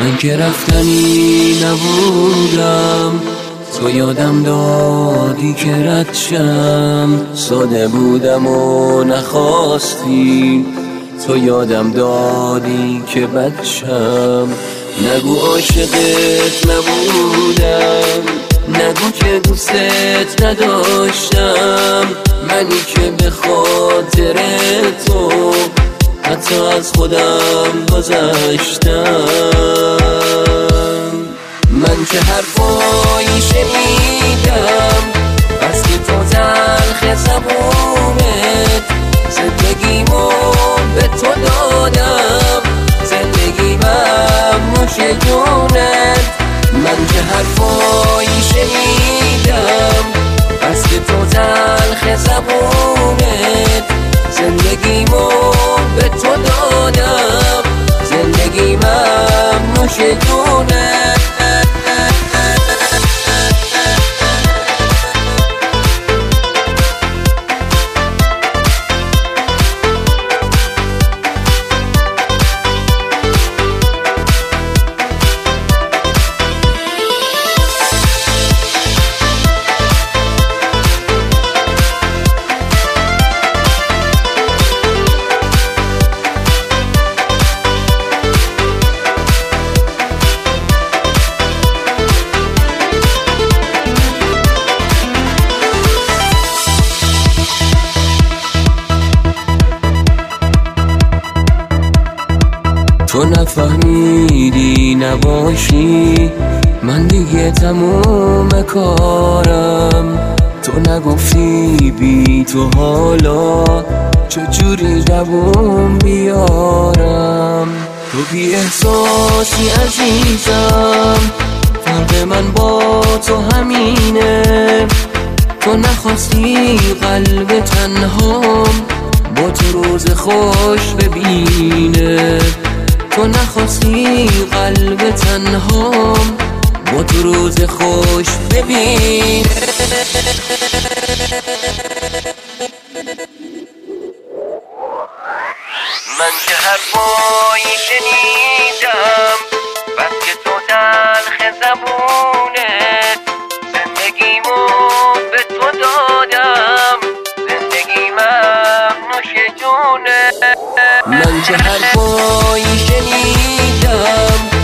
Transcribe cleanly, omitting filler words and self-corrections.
من که رفتنی نبودم، تو یادم دادی که رد شم. ساده بودم و نخواستی، تو یادم دادی که بد شم. نگو عاشقت نبودم، نگو که دوستت نداشتم. منی که به خاطر تو حتی از خودم گذشتم. من که حرفایی شنیدم بس که تو تلخ زبونت، زندگیمو به تو دادم، زندگیمم نوش جونت. من که حرفایی شنیدم بس که تو تلخ زبونت، زندگیمو به تو دادم، زندگیمم نوش جونت. تو نفهمیدی نباشی، من دیگه تموم کارم. تو نگفتی بی تو حالا چجوری جوون بیارم. تو بی احساسی عزیزم، فرق من با تو همینه. تو نخواستی قلب تنهام با تو روز خوش ببینه. تو نخواستی قلب تنهام با تو روز خوش ببینه. من که حرفایی شنیدم بس که تو تلخ زبونت، زندگیمو به تو دادم، زندگیمم نوش جونت. من که حرفایی شنیدم